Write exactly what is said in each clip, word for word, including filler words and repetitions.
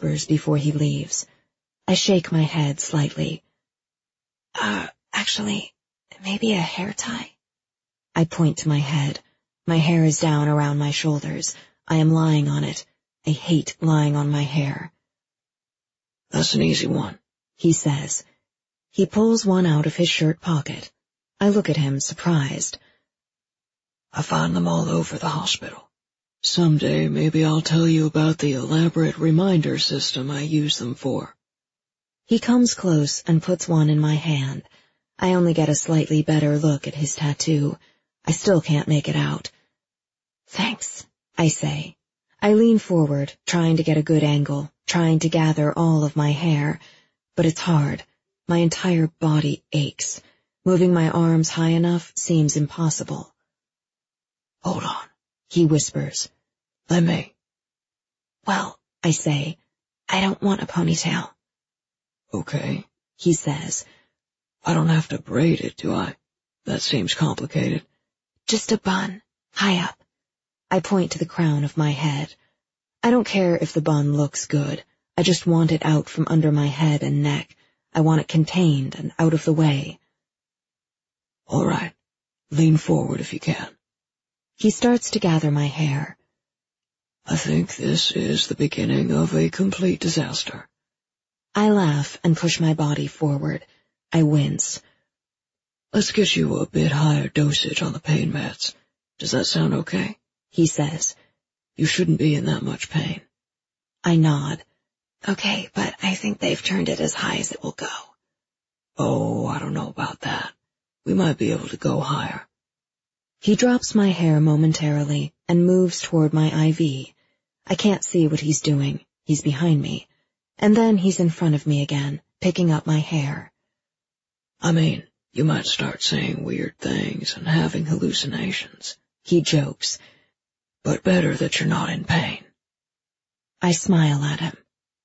whispers before he leaves. I shake my head slightly. Uh, actually, maybe a hair tie? I point to my head. My hair is down around my shoulders. I am lying on it. I hate lying on my hair. That's an easy one, he says. He pulls one out of his shirt pocket. I look at him, surprised. I find them all over the hospital. Someday maybe I'll tell you about the elaborate reminder system I use them for. He comes close and puts one in my hand. I only get a slightly better look at his tattoo. I still can't make it out. Thanks, I say. I lean forward, trying to get a good angle, trying to gather all of my hair, but it's hard. My entire body aches. Moving my arms high enough seems impossible. Hold on, he whispers. Let me. Well, I say, I don't want a ponytail. Okay, he says. I don't have to braid it, do I? That seems complicated. Just a bun, high up. I point to the crown of my head. I don't care if the bun looks good. I just want it out from under my head and neck. I want it contained and out of the way. All right, lean forward if you can. He starts to gather my hair. I think this is the beginning of a complete disaster. I laugh and push my body forward. I wince. Let's get you a bit higher dosage on the pain meds. Does that sound okay? He says. You shouldn't be in that much pain. I nod. Okay, but I think they've turned it as high as it will go. Oh, I don't know about that. We might be able to go higher. He drops my hair momentarily and moves toward my I V. I can't see what he's doing. He's behind me. And then he's in front of me again, picking up my hair. I mean, you might start saying weird things and having hallucinations. He jokes. But better that you're not in pain. I smile at him.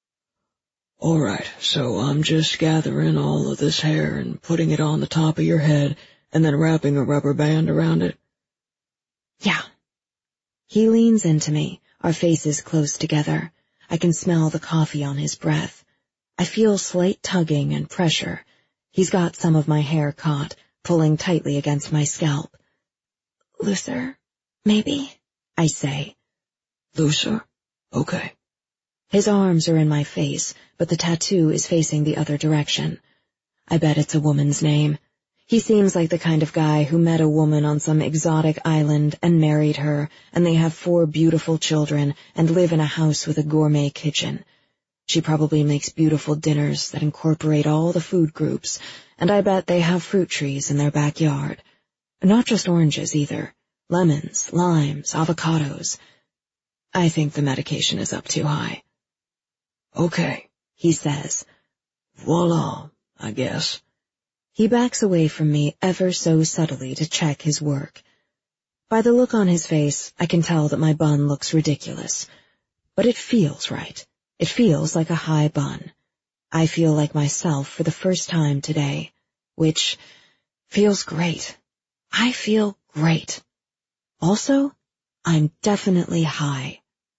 All right, so I'm just gathering all of this hair and putting it on the top of your head and then wrapping a rubber band around it? Yeah. He leans into me, our faces close together. I can smell the coffee on his breath. I feel slight tugging and pressure. He's got some of my hair caught, pulling tightly against my scalp. Looser, maybe, I say. Looser? Okay. His arms are in my face, but the tattoo is facing the other direction. I bet it's a woman's name. He seems like the kind of guy who met a woman on some exotic island and married her, and they have four beautiful children and live in a house with a gourmet kitchen. She probably makes beautiful dinners that incorporate all the food groups, and I bet they have fruit trees in their backyard. Not just oranges either. Lemons, limes, avocados. I think the medication is up too high. Okay, he says. Voila, I guess. He backs away from me ever so subtly to check his work. By the look on his face, I can tell that my bun looks ridiculous. But it feels right. It feels like a high bun. I feel like myself for the first time today, which feels great. I feel great. Also, I'm definitely high.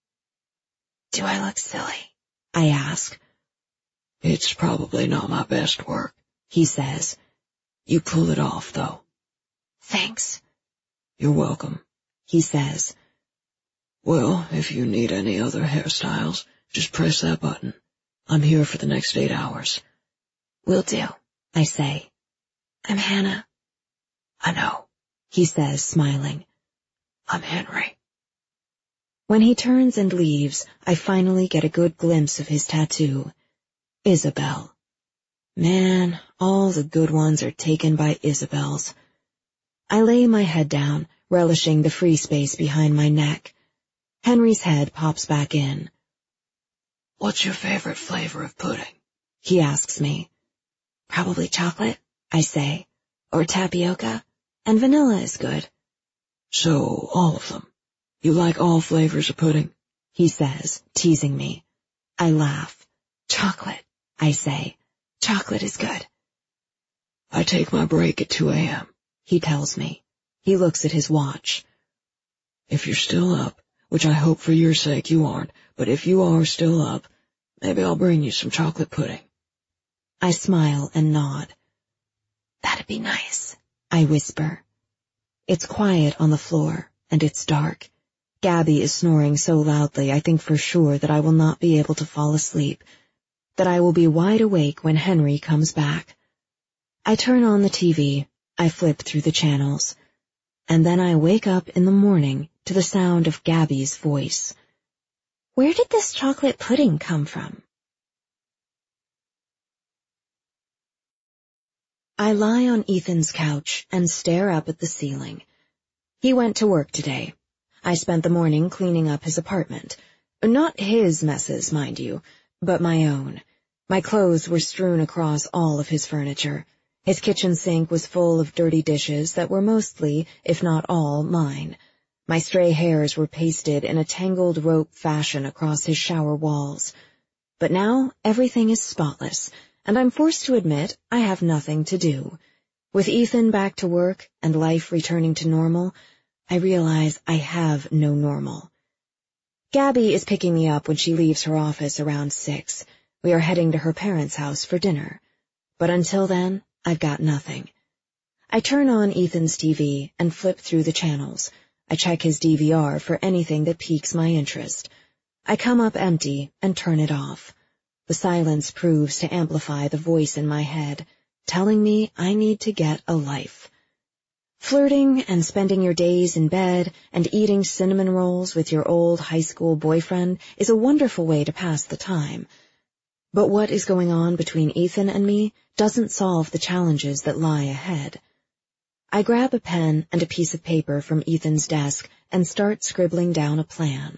Do I look silly? I ask. It's probably not my best work, he says. You pull it off, though. Thanks. You're welcome, he says. Well, if you need any other hairstyles, just press that button. I'm here for the next eight hours. Will do, I say. I'm Hannah. I know, he says, smiling. I'm Henry. When he turns and leaves, I finally get a good glimpse of his tattoo. Isabel. Man, all the good ones are taken by Isabels. I lay my head down, relishing the free space behind my neck. Henry's head pops back in. What's your favorite flavor of pudding? He asks me. Probably chocolate, I say, or tapioca, and vanilla is good. So, all of them. You like all flavors of pudding? He says, teasing me. I laugh. Chocolate, I say. Chocolate is good. I take my break at two a.m., he tells me. He looks at his watch. If you're still up, which I hope for your sake you aren't, but if you are still up, maybe I'll bring you some chocolate pudding. I smile and nod. That'd be nice, I whisper. It's quiet on the floor, and it's dark. Gabby is snoring so loudly I think for sure that I will not be able to fall asleep, that I will be wide awake when Henry comes back. I turn on the T V, I flip through the channels, and then I wake up in the morning to the sound of Gabby's voice. Where did this chocolate pudding come from? I lie on Ethan's couch and stare up at the ceiling. He went to work today. I spent the morning cleaning up his apartment. Not his messes, mind you, but my own. My clothes were strewn across all of his furniture. His kitchen sink was full of dirty dishes that were mostly, if not all, mine. My stray hairs were pasted in a tangled rope fashion across his shower walls. But now everything is spotless, and I'm forced to admit I have nothing to do. With Ethan back to work and life returning to normal, I realize I have no normal. Gabby is picking me up when she leaves her office around six. We are heading to her parents' house for dinner. But until then, I've got nothing. I turn on Ethan's T V and flip through the channels. I check his D V R for anything that piques my interest. I come up empty and turn it off. The silence proves to amplify the voice in my head, telling me I need to get a life. Flirting and spending your days in bed and eating cinnamon rolls with your old high school boyfriend is a wonderful way to pass the time. But what is going on between Ethan and me doesn't solve the challenges that lie ahead. I grab a pen and a piece of paper from Ethan's desk and start scribbling down a plan.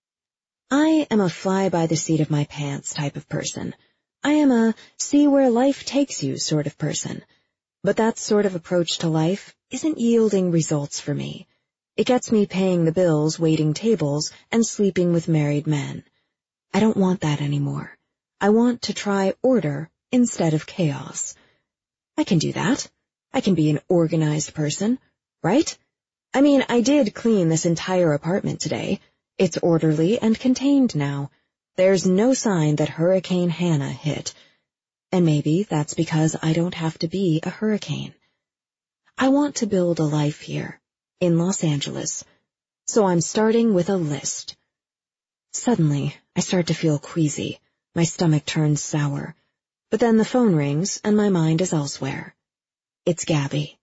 I am a fly-by-the-seat-of-my-pants type of person. I am a see-where-life-takes-you sort of person. But that sort of approach to life isn't yielding results for me. It gets me paying the bills, waiting tables, and sleeping with married men. I don't want that anymore. I want to try order instead of chaos. I can do that. I can be an organized person, right? I mean, I did clean this entire apartment today. It's orderly and contained now. There's no sign that Hurricane Hannah hit. And maybe that's because I don't have to be a hurricane. I want to build a life here, in Los Angeles. So I'm starting with a list. Suddenly, I start to feel queasy. My stomach turns sour. But then the phone rings and my mind is elsewhere. It's Gabby.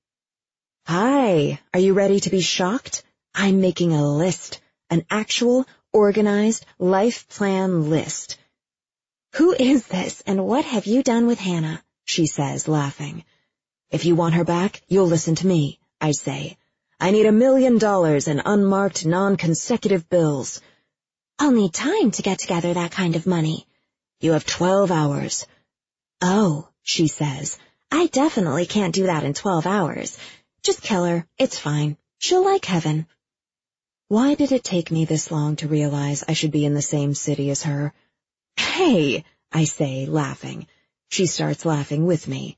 Hi, are you ready to be shocked? I'm making a list, an actual, organized, life plan list. Who is this and what have you done with Hannah? She says, laughing. If you want her back, you'll listen to me, I say. I need a million dollars in unmarked, non-consecutive bills. I'll need time to get together that kind of money. You have twelve hours. Oh, she says, I definitely can't do that in twelve hours. Just kill her. It's fine. She'll like heaven. Why did it take me this long to realize I should be in the same city as her? Hey, I say, laughing. She starts laughing with me.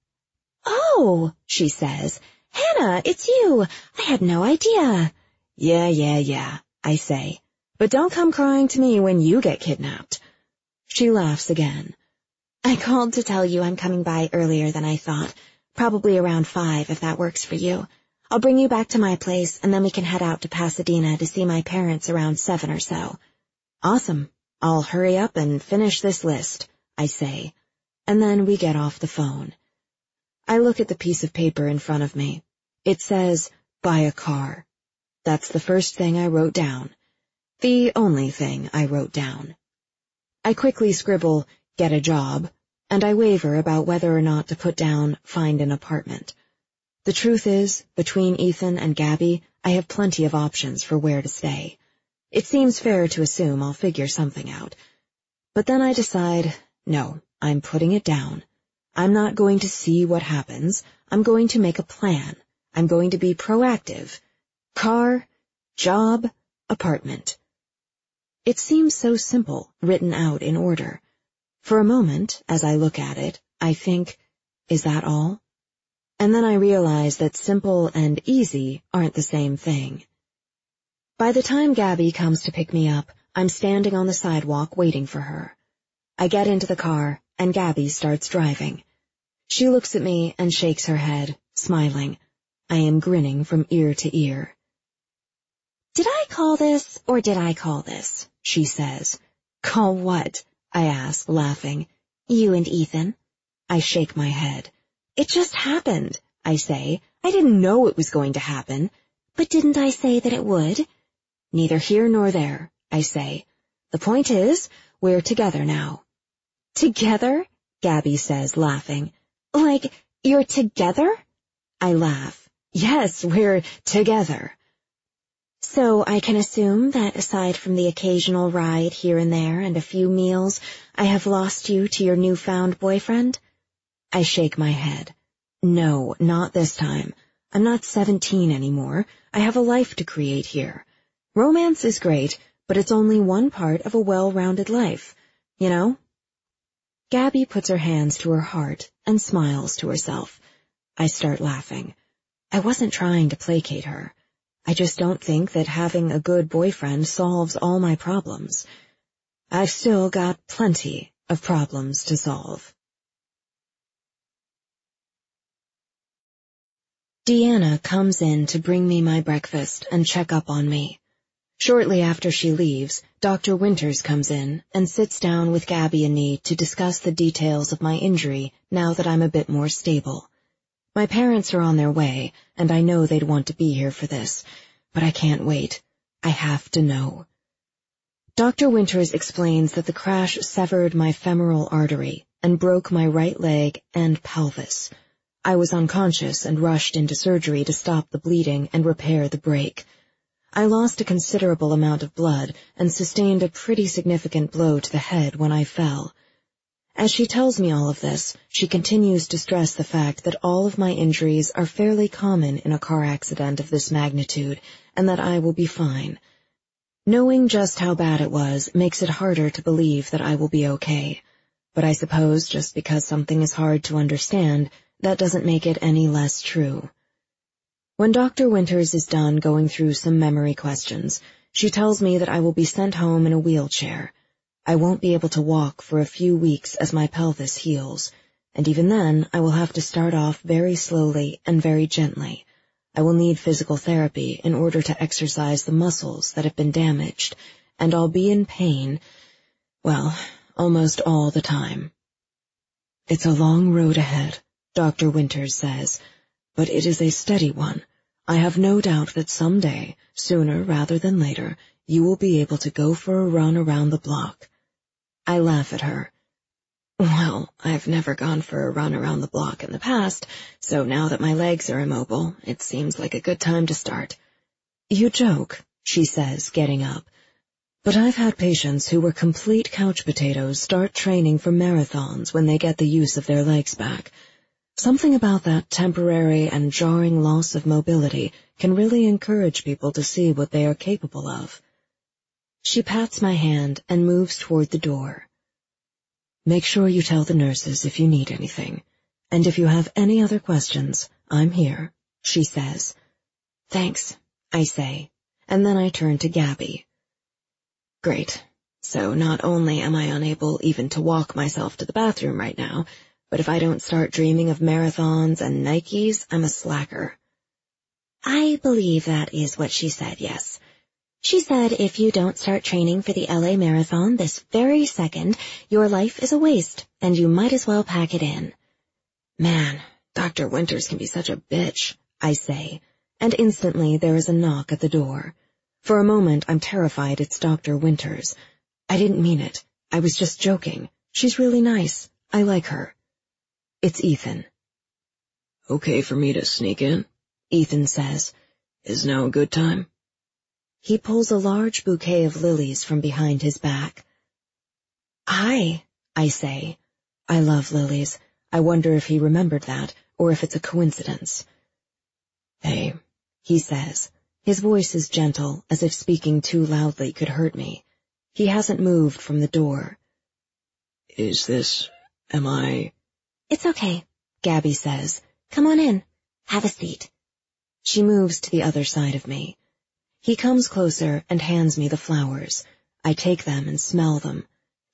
Oh, she says, Hannah, it's you. I had no idea. Yeah, yeah, yeah, I say. But don't come crying to me when you get kidnapped. She laughs again. I called to tell you I'm coming by earlier than I thought, probably around five if that works for you. I'll bring you back to my place and then we can head out to Pasadena to see my parents around seven or so. Awesome. I'll hurry up and finish this list, I say, and then we get off the phone. I look at the piece of paper in front of me. It says, buy a car. That's the first thing I wrote down. The only thing I wrote down. I quickly scribble, get a job, and I waver about whether or not to put down, find an apartment. The truth is, between Ethan and Gabby, I have plenty of options for where to stay. It seems fair to assume I'll figure something out. But then I decide, no, I'm putting it down. I'm not going to see what happens. I'm going to make a plan. I'm going to be proactive. Car, job, apartment. It seems so simple, written out in order. For a moment, as I look at it, I think, is that all? And then I realize that simple and easy aren't the same thing. By the time Gabby comes to pick me up, I'm standing on the sidewalk waiting for her. I get into the car, and Gabby starts driving. She looks at me and shakes her head, smiling. I am grinning from ear to ear. "Did I call this, or did I call this?" she says. "Call what?" I ask, laughing. "You and Ethan." I shake my head. "It just happened," I say. "I didn't know it was going to happen." "But didn't I say that it would?" "Neither here nor there," I say. "The point is, we're together now." "Together?" Gabby says, laughing. "Like, you're together?" I laugh. "Yes, we're together." "So I can assume that aside from the occasional ride here and there and a few meals, I have lost you to your newfound boyfriend?" I shake my head. "No, not this time. I'm not seventeen anymore. I have a life to create here. Romance is great, but it's only one part of a well-rounded life, you know?" Gabby puts her hands to her heart and smiles to herself. I start laughing. I wasn't trying to placate her. I just don't think that having a good boyfriend solves all my problems. I've still got plenty of problems to solve. Deanna comes in to bring me my breakfast and check up on me. Shortly after she leaves, Doctor Winters comes in and sits down with Gabby and me to discuss the details of my injury now that I'm a bit more stable. My parents are on their way, and I know they'd want to be here for this, but I can't wait. I have to know. Doctor Winters explains that the crash severed my femoral artery and broke my right leg and pelvis. I was unconscious and rushed into surgery to stop the bleeding and repair the break. I lost a considerable amount of blood and sustained a pretty significant blow to the head when I fell. As she tells me all of this, she continues to stress the fact that all of my injuries are fairly common in a car accident of this magnitude, and that I will be fine. Knowing just how bad it was makes it harder to believe that I will be okay. But I suppose just because something is hard to understand, that doesn't make it any less true. When Doctor Winters is done going through some memory questions, she tells me that I will be sent home in a wheelchair. I won't be able to walk for a few weeks as my pelvis heals, and even then I will have to start off very slowly and very gently. I will need physical therapy in order to exercise the muscles that have been damaged, and I'll be in pain, well, almost all the time. "It's a long road ahead," Doctor Winters says, "but it is a steady one. I have no doubt that someday, sooner rather than later, you will be able to go for a run around the block." I laugh at her. "Well, I've never gone for a run around the block in the past, so now that my legs are immobile, it seems like a good time to start." "You joke," she says, getting up. "But I've had patients who were complete couch potatoes start training for marathons when they get the use of their legs back. Something about that temporary and jarring loss of mobility can really encourage people to see what they are capable of." She pats my hand and moves toward the door. "Make sure you tell the nurses if you need anything, and if you have any other questions, I'm here," she says. "Thanks," I say, and then I turn to Gabby. "Great. So not only am I unable even to walk myself to the bathroom right now, but if I don't start dreaming of marathons and Nikes, I'm a slacker." "I believe that is what she said, yes. She said if you don't start training for the L A Marathon this very second, your life is a waste, and you might as well pack it in." "Man, Doctor Winters can be such a bitch," I say, and instantly there is a knock at the door. For a moment I'm terrified it's Doctor Winters. I didn't mean it. I was just joking. She's really nice. I like her. It's Ethan. "Okay for me to sneak in?" Ethan says. "Is now a good time?" He pulls a large bouquet of lilies from behind his back. "Hi," I say. I love lilies. I wonder if he remembered that, or if it's a coincidence. "Hey," he says. His voice is gentle, as if speaking too loudly could hurt me. He hasn't moved from the door. "Is this... am I..." "It's okay," Gabby says. "Come on in. Have a seat." She moves to the other side of me. He comes closer and hands me the flowers. I take them and smell them.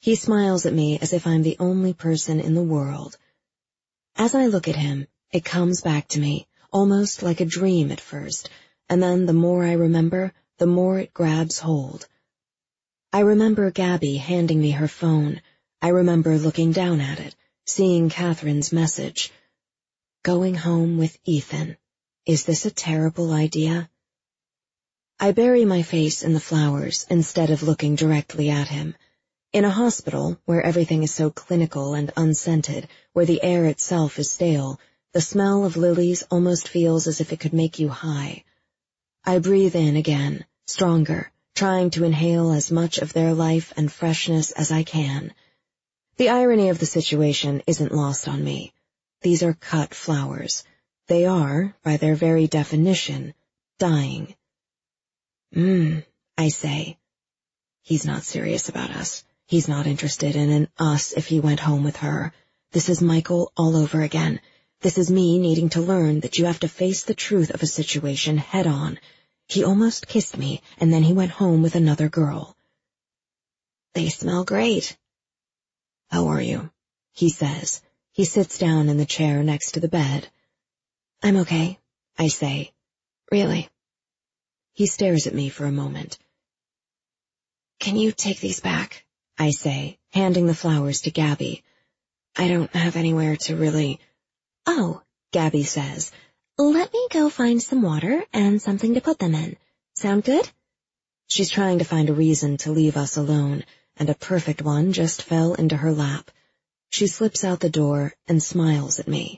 He smiles at me as if I'm the only person in the world. As I look at him, it comes back to me, almost like a dream at first, and then the more I remember, the more it grabs hold. I remember Gabby handing me her phone. I remember looking down at it, seeing Catherine's message. Going home with Ethan. Is this a terrible idea? I bury my face in the flowers instead of looking directly at him. In a hospital, where everything is so clinical and unscented, where the air itself is stale, the smell of lilies almost feels as if it could make you high. I breathe in again, stronger, trying to inhale as much of their life and freshness as I can. The irony of the situation isn't lost on me. These are cut flowers. They are, by their very definition, dying. Mmm, I say. He's not serious about us. He's not interested in an us if he went home with her. This is Michael all over again. This is me needing to learn that you have to face the truth of a situation head on. He almost kissed me, and then he went home with another girl. They smell great. How are you? He says. He sits down in the chair next to the bed. I'm okay, I say. Really? He stares at me for a moment. Can you take these back? I say, handing the flowers to Gabby. I don't have anywhere to really... Oh, Gabby says, let me go find some water and something to put them in. Sound good? She's trying to find a reason to leave us alone, and a perfect one just fell into her lap. She slips out the door and smiles at me.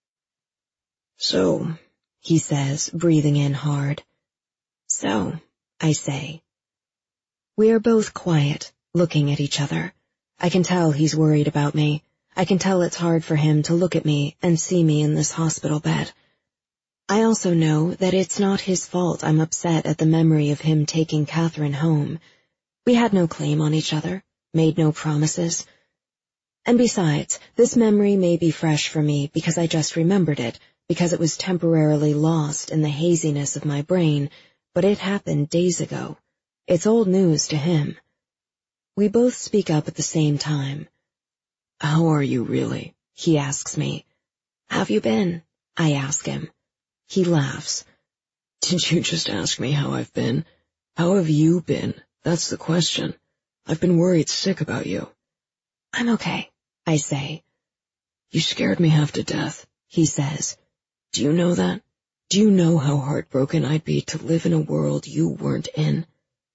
So, he says, breathing in hard. So, I say. We are both quiet, looking at each other. I can tell he's worried about me. I can tell it's hard for him to look at me and see me in this hospital bed. I also know that it's not his fault I'm upset at the memory of him taking Catherine home. We had no claim on each other, made no promises. And besides, this memory may be fresh for me because I just remembered it, because it was temporarily lost in the haziness of my brain, but it happened days ago. It's old news to him. We both speak up at the same time. How are you really? He asks me. Have you been? I ask him. He laughs. Did you just ask me how I've been? How have you been? That's the question. I've been worried sick about you. I'm okay, I say. You scared me half to death, he says. Do you know that? Do you know how heartbroken I'd be to live in a world you weren't in?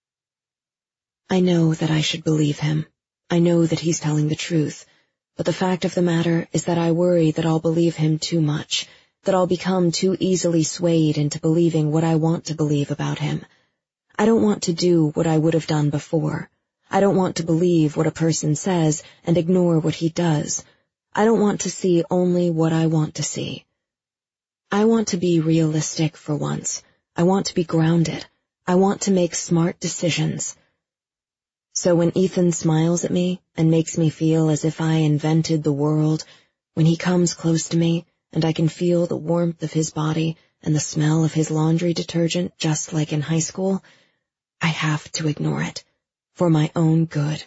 I know that I should believe him. I know that he's telling the truth. But the fact of the matter is that I worry that I'll believe him too much, that I'll become too easily swayed into believing what I want to believe about him. I don't want to do what I would have done before. I don't want to believe what a person says and ignore what he does. I don't want to see only what I want to see. I want to be realistic for once. I want to be grounded. I want to make smart decisions. So when Ethan smiles at me and makes me feel as if I invented the world, when he comes close to me and I can feel the warmth of his body and the smell of his laundry detergent just like in high school, I have to ignore it, for my own good.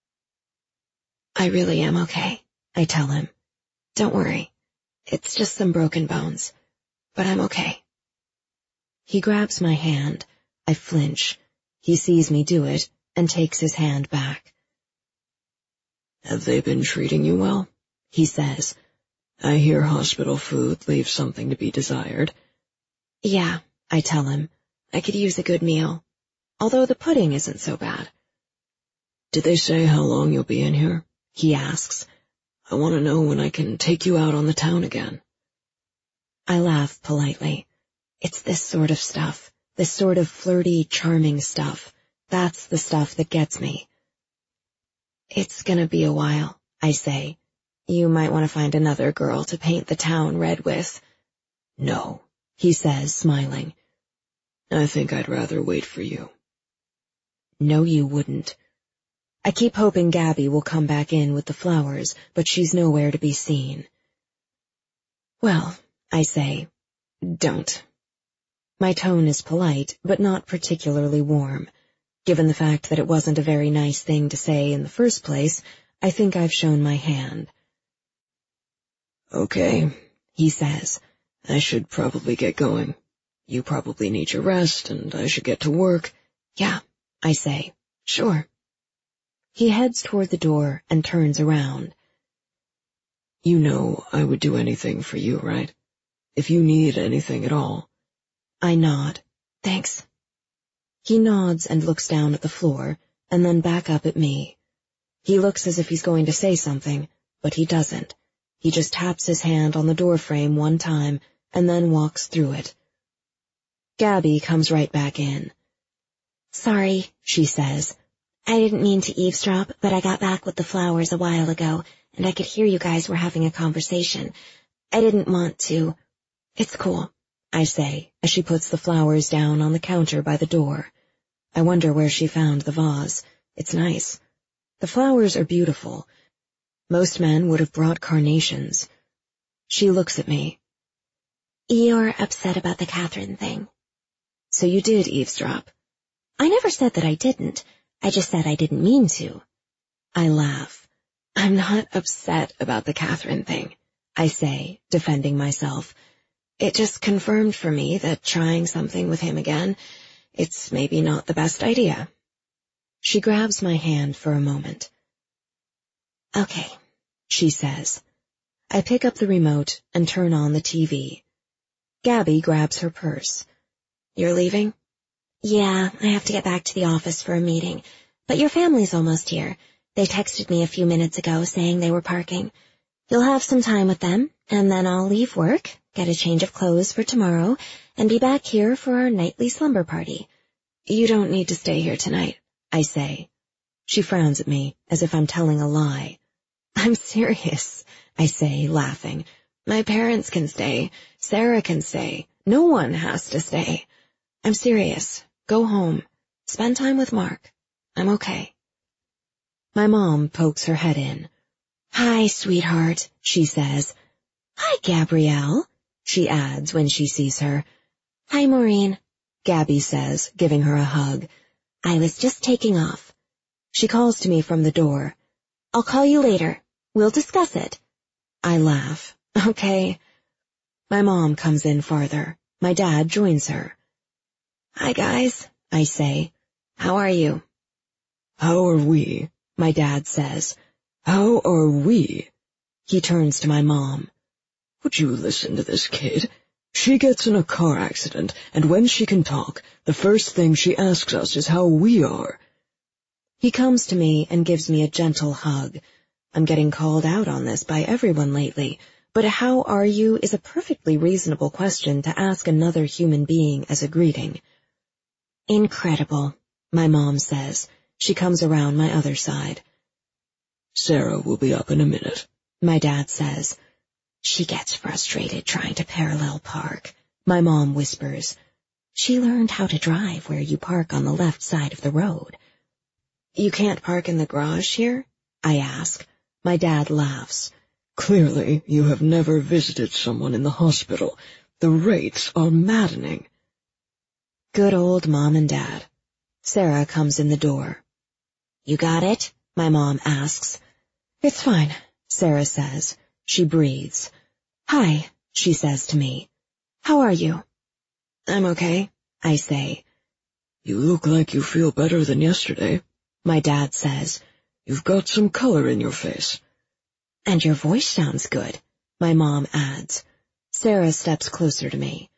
I really am okay, I tell him. Don't worry, it's just some broken bones, but I'm okay. He grabs my hand. I flinch. He sees me do it and takes his hand back. Have they been treating you well? He says. I hear hospital food leaves something to be desired. Yeah, I tell him. I could use a good meal. Although the pudding isn't so bad. Did they say how long you'll be in here? He asks. I want to know when I can take you out on the town again. I laugh politely. It's this sort of stuff, this sort of flirty, charming stuff. That's the stuff that gets me. It's gonna be a while, I say. You might want to find another girl to paint the town red with. No, he says, smiling. I think I'd rather wait for you. No, you wouldn't. I keep hoping Gabby will come back in with the flowers, but she's nowhere to be seen. Well, I say, don't. My tone is polite, but not particularly warm. Given the fact that it wasn't a very nice thing to say in the first place, I think I've shown my hand. Okay, he says. I should probably get going. You probably need your rest, and I should get to work. Yeah, I say. Sure. He heads toward the door and turns around. You know I would do anything for you, right? If you need anything at all. I nod. Thanks. He nods and looks down at the floor, and then back up at me. He looks as if he's going to say something, but he doesn't. He just taps his hand on the doorframe one time, and then walks through it. Gabby comes right back in. Sorry, she says. I didn't mean to eavesdrop, but I got back with the flowers a while ago, and I could hear you guys were having a conversation. I didn't want to. It's cool, I say, as she puts the flowers down on the counter by the door. I wonder where she found the vase. It's nice. The flowers are beautiful. Most men would have brought carnations. She looks at me. You're upset about the Catherine thing. So you did eavesdrop. I never said that I didn't. I just said I didn't mean to. I laugh. I'm not upset about the Catherine thing, I say, defending myself. It just confirmed for me that trying something with him again, it's maybe not the best idea. She grabs my hand for a moment. Okay, she says. I pick up the remote and turn on the T V. Gabby grabs her purse. You're leaving? Yeah, I have to get back to the office for a meeting. But your family's almost here. They texted me a few minutes ago saying they were parking. You'll have some time with them, and then I'll leave work, get a change of clothes for tomorrow, and be back here for our nightly slumber party. You don't need to stay here tonight, I say. She frowns at me, as if I'm telling a lie. I'm serious, I say, laughing. My parents can stay. Sarah can stay. No one has to stay. I'm serious. Go home. Spend time with Mark. I'm okay. My mom pokes her head in. Hi, sweetheart, she says. Hi, Gabrielle, she adds when she sees her. Hi, Maureen, Gabby says, giving her a hug. I was just taking off. She calls to me from the door. I'll call you later. We'll discuss it. I laugh. Okay. My mom comes in farther. My dad joins her. Hi, guys, I say. How are you? How are we? My dad says. How are we? He turns to my mom. Would you listen to this kid? She gets in a car accident, and when she can talk, the first thing she asks us is how we are. He comes to me and gives me a gentle hug. I'm getting called out on this by everyone lately, but a how are you is a perfectly reasonable question to ask another human being as a greeting. Incredible, my mom says. She comes around my other side. Sarah will be up in a minute, my dad says. She gets frustrated trying to parallel park, my mom whispers. She learned how to drive where you park on the left side of the road. You can't park in the garage here? I ask. My dad laughs. Clearly, you have never visited someone in the hospital. The rates are maddening. Good old mom and dad. Sarah comes in the door. You got it? My mom asks. It's fine, Sarah says. She breathes. Hi, she says to me. How are you? I'm okay, I say. You look like you feel better than yesterday, my dad says. You've got some color in your face. And your voice sounds good, my mom adds. Sarah steps closer to me.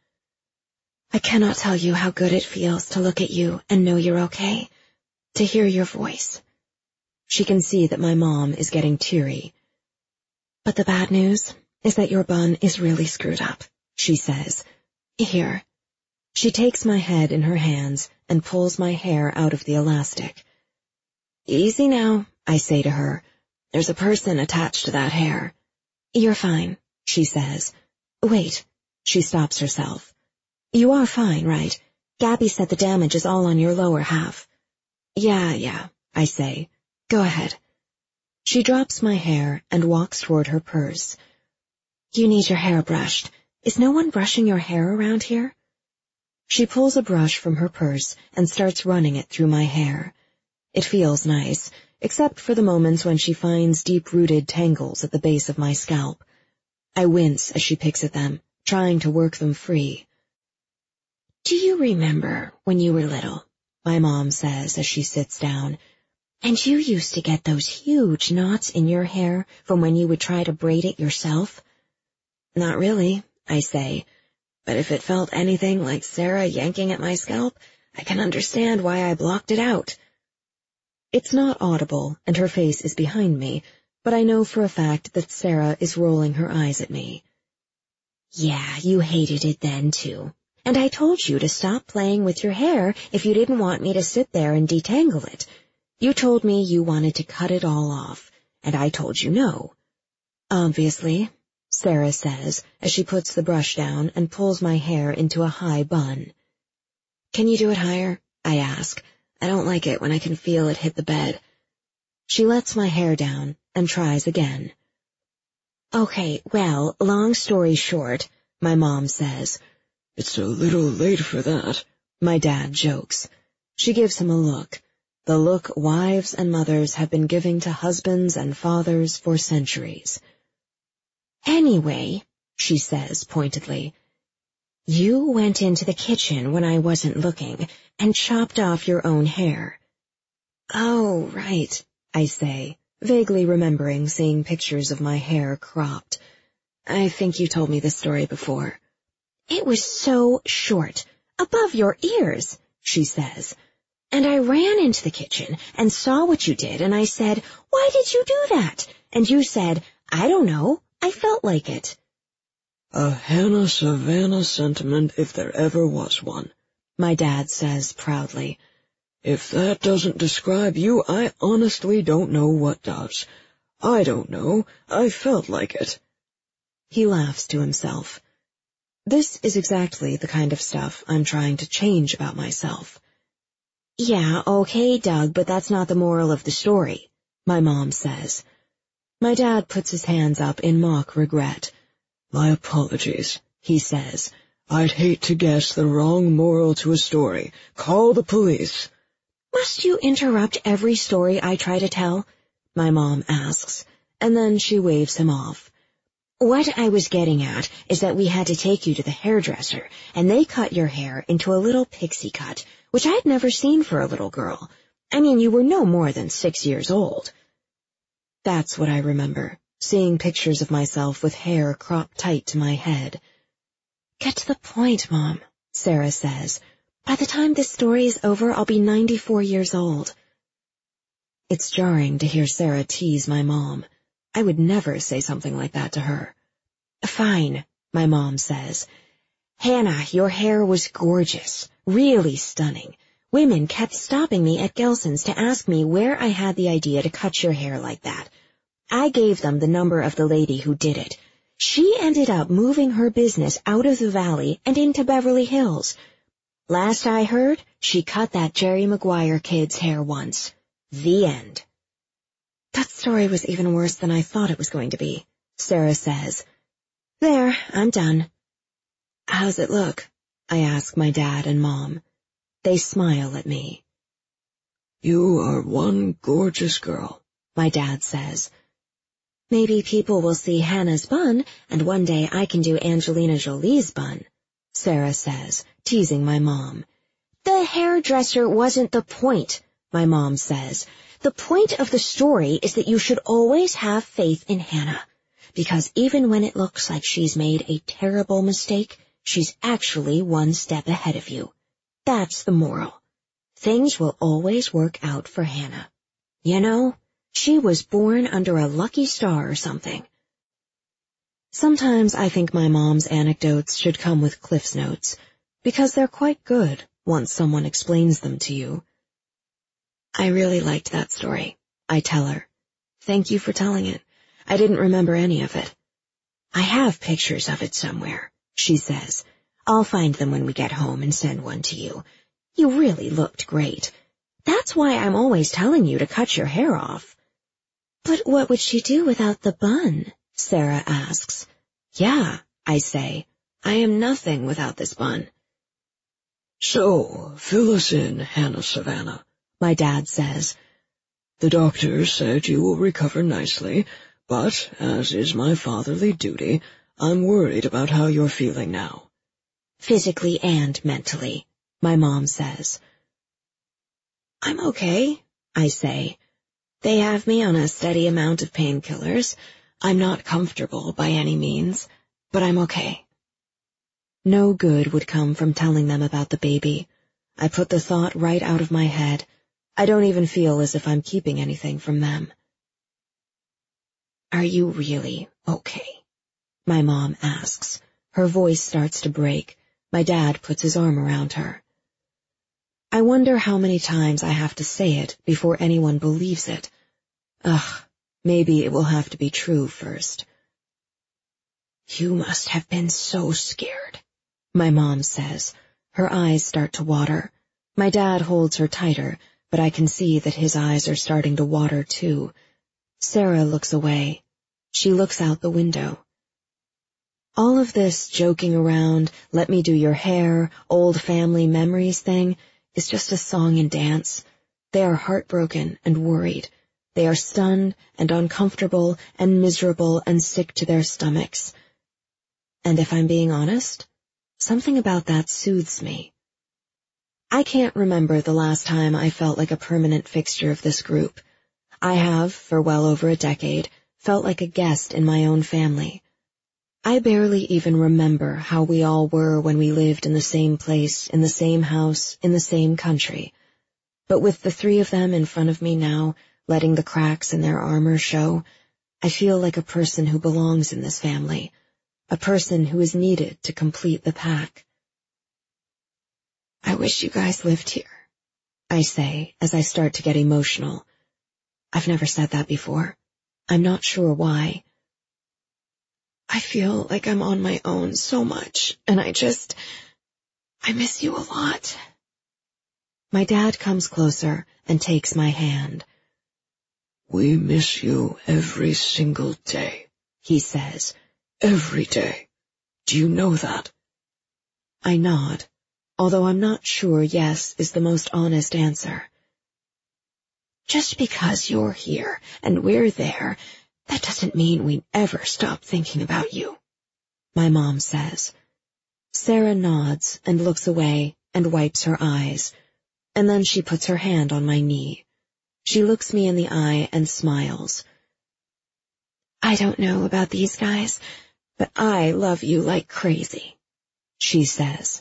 I cannot tell you how good it feels to look at you and know you're okay, to hear your voice. She can see that my mom is getting teary. But the bad news is that your bun is really screwed up, she says. Here. She takes my head in her hands and pulls my hair out of the elastic. Easy now, I say to her. There's a person attached to that hair. You're fine, she says. Wait, she stops herself. You are fine, right? Gabby said the damage is all on your lower half. Yeah, yeah, I say. Go ahead. She drops my hair and walks toward her purse. You need your hair brushed. Is no one brushing your hair around here? She pulls a brush from her purse and starts running it through my hair. It feels nice, except for the moments when she finds deep-rooted tangles at the base of my scalp. I wince as she picks at them, trying to work them free. "Do you remember when you were little?" my mom says as she sits down. "And you used to get those huge knots in your hair from when you would try to braid it yourself?" "Not really," I say, "but if it felt anything like Sarah yanking at my scalp, I can understand why I blocked it out." It's not audible, and her face is behind me, but I know for a fact that Sarah is rolling her eyes at me. "Yeah, you hated it then, too. And I told you to stop playing with your hair if you didn't want me to sit there and detangle it. You told me you wanted to cut it all off, and I told you no." "Obviously," Sarah says as she puts the brush down and pulls my hair into a high bun. "Can you do it higher?" I ask. I don't like it when I can feel it hit the bed. She lets my hair down and tries again. "Okay, well, long story short," my mom says. "It's a little late for that," my dad jokes. She gives him a look, the look wives and mothers have been giving to husbands and fathers for centuries. "Anyway," she says pointedly, "you went into the kitchen when I wasn't looking and chopped off your own hair." "Oh, right," I say, vaguely remembering seeing pictures of my hair cropped. "I think you told me this story before." "It was so short, above your ears," she says. "And I ran into the kitchen and saw what you did, and I said, 'Why did you do that?' And you said, 'I don't know, I felt like it.'" "A Hannah Savannah sentiment if there ever was one," my dad says proudly. "If that doesn't describe you, I honestly don't know what does. I don't know. I felt like it." He laughs to himself. This is exactly the kind of stuff I'm trying to change about myself. "Yeah, okay, Doug, but that's not the moral of the story," my mom says. My dad puts his hands up in mock regret. "My apologies," he says. "I'd hate to guess the wrong moral to a story. Call the police." "Must you interrupt every story I try to tell?" my mom asks, and then she waves him off. "What I was getting at is that we had to take you to the hairdresser, and they cut your hair into a little pixie cut, which I'd never seen for a little girl. I mean, you were no more than six years old." That's what I remember, seeing pictures of myself with hair cropped tight to my head. "Get to the point, Mom," Sarah says. "By the time this story is over, I'll be ninety-four years old." It's jarring to hear Sarah tease my mom. I would never say something like that to her. "Fine," my mom says. "Hannah, your hair was gorgeous, really stunning. Women kept stopping me at Gelson's to ask me where I had the idea to cut your hair like that. I gave them the number of the lady who did it. She ended up moving her business out of the valley and into Beverly Hills. Last I heard, she cut that Jerry Maguire kid's hair once. The end." "That story was even worse than I thought it was going to be," Sarah says. "There, I'm done." "How's it look?" I ask my dad and mom. They smile at me. "You are one gorgeous girl," my dad says. "Maybe people will see Hannah's bun, and one day I can do Angelina Jolie's bun," Sarah says, teasing my mom. "The hairdresser wasn't the point," my mom says. "The point of the story is that you should always have faith in Hannah, because even when it looks like she's made a terrible mistake, she's actually one step ahead of you. That's the moral. Things will always work out for Hannah. You know, she was born under a lucky star or something." Sometimes I think my mom's anecdotes should come with Cliff's Notes, because they're quite good once someone explains them to you. "I really liked that story," I tell her. "Thank you for telling it. I didn't remember any of it." "I have pictures of it somewhere," she says. "I'll find them when we get home and send one to you. You really looked great. That's why I'm always telling you to cut your hair off." "But what would she do without the bun?" Sarah asks. "Yeah," I say. "I am nothing without this bun." So, fill us in, Hannah Savannah, my dad says. The doctor said you will recover nicely, but, as is my fatherly duty, I'm worried about how you're feeling now. Physically and mentally, my mom says. I'm okay, I say. They have me on a steady amount of painkillers. I'm not comfortable by any means, but I'm okay. No good would come from telling them about the baby. I put the thought right out of my head. I don't even feel as if I'm keeping anything from them. Are you really okay? My mom asks. Her voice starts to break. My dad puts his arm around her. I wonder how many times I have to say it before anyone believes it. Ugh, maybe it will have to be true first. You must have been so scared, my mom says. Her eyes start to water. My dad holds her tighter, but I can see that his eyes are starting to water too. Sarah looks away. She looks out the window. All of this joking around, let me do your hair, old family memories thing is just a song and dance. They are heartbroken and worried. They are stunned and uncomfortable and miserable and sick to their stomachs. And if I'm being honest, something about that soothes me. I can't remember the last time I felt like a permanent fixture of this group. I have, for well over a decade, felt like a guest in my own family. I barely even remember how we all were when we lived in the same place, in the same house, in the same country. But with the three of them in front of me now, letting the cracks in their armor show, I feel like a person who belongs in this family, a person who is needed to complete the pack. I wish you guys lived here, I say as I start to get emotional. I've never said that before. I'm not sure why. I feel like I'm on my own so much, and I just... I miss you a lot. My dad comes closer and takes my hand. We miss you every single day, he says. Every day. Do you know that? I nod, although I'm not sure yes is the most honest answer. Just because you're here and we're there, that doesn't mean we ever stop thinking about you, my mom says. Sarah nods and looks away and wipes her eyes, and then she puts her hand on my knee. She looks me in the eye and smiles. I don't know about these guys, but I love you like crazy, she says.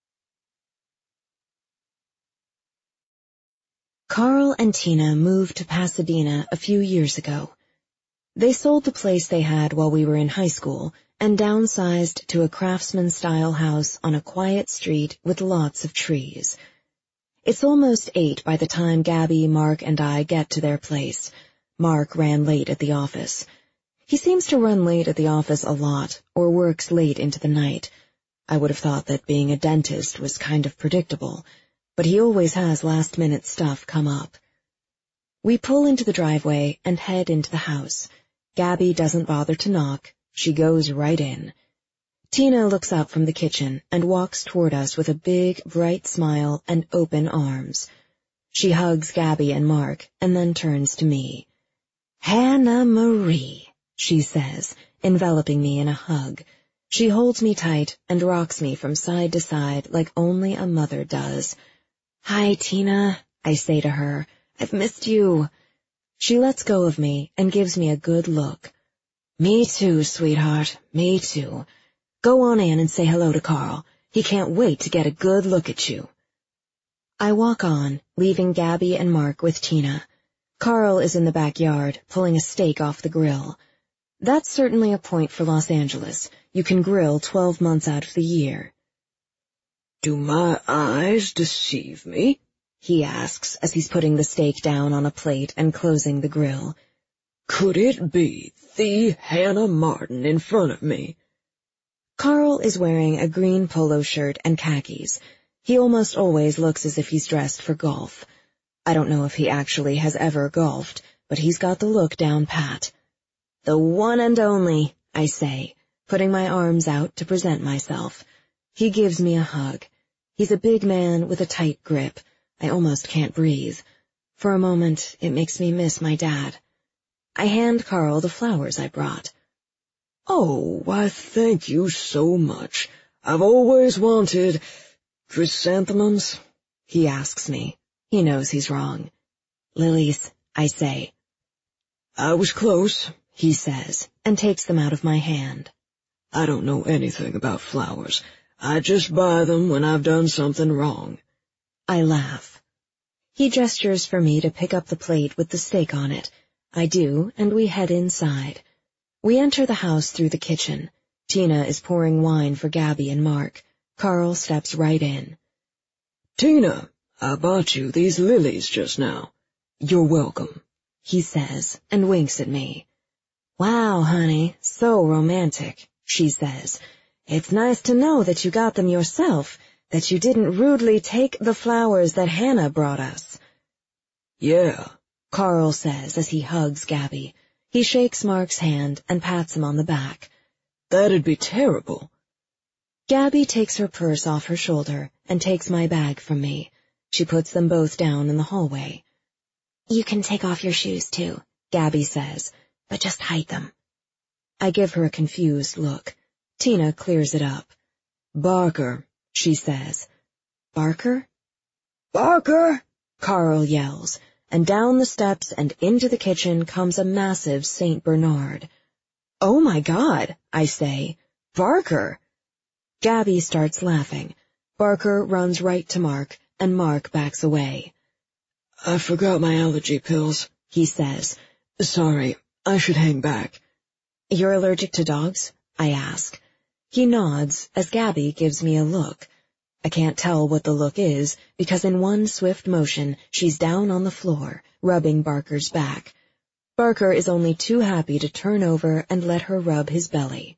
Carl and Tina moved to Pasadena a few years ago. They sold the place they had while we were in high school and downsized to a craftsman-style house on a quiet street with lots of trees. It's almost eight by the time Gabby, Mark, and I get to their place. Mark ran late at the office. He seems to run late at the office a lot, or works late into the night. I would have thought that being a dentist was kind of predictable, but he always has last-minute stuff come up. We pull into the driveway and head into the house. Gabby doesn't bother to knock. She goes right in. Tina looks up from the kitchen and walks toward us with a big, bright smile and open arms. She hugs Gabby and Mark and then turns to me. Hannah Marie, she says, enveloping me in a hug. She holds me tight and rocks me from side to side like only a mother does. Hi, Tina, I say to her. I've missed you. She lets go of me and gives me a good look. Me too, sweetheart, me too. Go on in and say hello to Carl. He can't wait to get a good look at you. I walk on, leaving Gabby and Mark with Tina. Carl is in the backyard, pulling a steak off the grill. That's certainly a point for Los Angeles. You can grill twelve months out of the year. Do my eyes deceive me? He asks as he's putting the steak down on a plate and closing the grill. Could it be the Hannah Martin in front of me? Carl is wearing a green polo shirt and khakis. He almost always looks as if he's dressed for golf. I don't know if he actually has ever golfed, but he's got the look down pat. The one and only, I say, putting my arms out to present myself. He gives me a hug. He's a big man with a tight grip. I almost can't breathe. For a moment, it makes me miss my dad. I hand Carl the flowers I brought. Oh, why, thank you so much. I've always wanted chrysanthemums, he asks me. He knows he's wrong. Lilies, I say. I was close, he says, and takes them out of my hand. I don't know anything about flowers. I just buy them when I've done something wrong. I laugh. He gestures for me to pick up the plate with the steak on it. I do, and we head inside. We enter the house through the kitchen. Tina is pouring wine for Gabby and Mark. Carl steps right in. Tina, I bought you these lilies just now. You're welcome, he says, and winks at me. Wow, honey, so romantic, she says. It's nice to know that you got them yourself, that you didn't rudely take the flowers that Hannah brought us. Yeah, Carl says as he hugs Gabby. He shakes Mark's hand and pats him on the back. That'd be terrible. Gabby takes her purse off her shoulder and takes my bag from me. She puts them both down in the hallway. You can take off your shoes, too, Gabby says, but just hide them. I give her a confused look. Tina clears it up. Barker, she says. Barker? Barker! Carl yells, and down the steps and into the kitchen comes a massive Saint Bernard. Oh my God, I say. Barker! Gabby starts laughing. Barker runs right to Mark, and Mark backs away. I forgot my allergy pills, he says. Sorry, I should hang back. You're allergic to dogs? I ask. He nods as Gabby gives me a look. I can't tell what the look is, because in one swift motion she's down on the floor, rubbing Barker's back. Barker is only too happy to turn over and let her rub his belly.